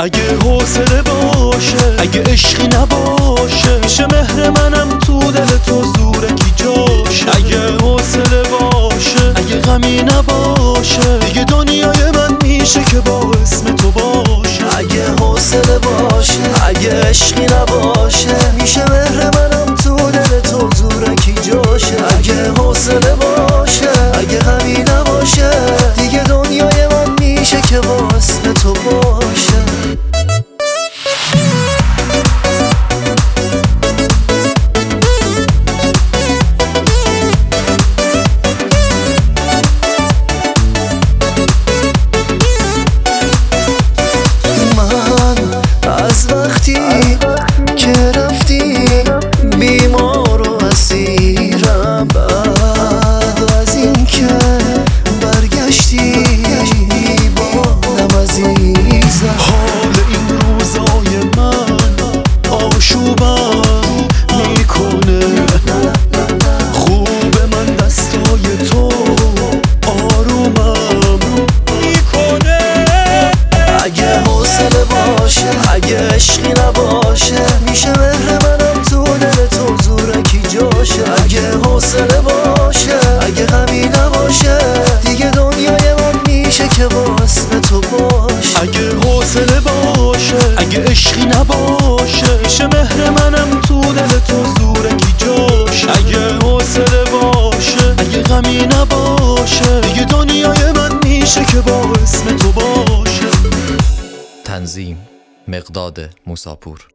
اگه حوصله باشه، اگه عشقی نباشه، میشه مهر منم تو دل تو زورکی جاشه. اگه حوصله باشه، اگه غمی نباشه، دیگه دنیای من میشه که با اسم تو باشه. اگه حوصله باشه، اگه عشقی نباشه، میشه مهر منم تو دل تو زورکی جاشه. اگه حوصله باشه، اگه غمی نباشه، دیگه دنیای من میشه که با اسم تو باشه. از وقتی که رفتی بیمار و اسیرم، بعد از این که برگشتی بادم عزیزم. حال این روزای من آشوبم میکنه، خوب من دستای تو آرومم میکنه. اگه حوصله باشه، اگه عشقی نباشه، میشه مهر منم تو دل تو زورکی جاشه. اگه حوصله باشه، اگه غمی نباشه، دیگه دنیای من میشه که با اسم تو باشه. اگه حوصله باشه، اگه عشقی نباشه، میشه مهر منم تو دل تو زورکی جاشه. اگه حوصله باشه، اگه غمی نباشه، دیگه دنیای من میشه که با اسم تو باشه. تنظیم مقداد موساپور.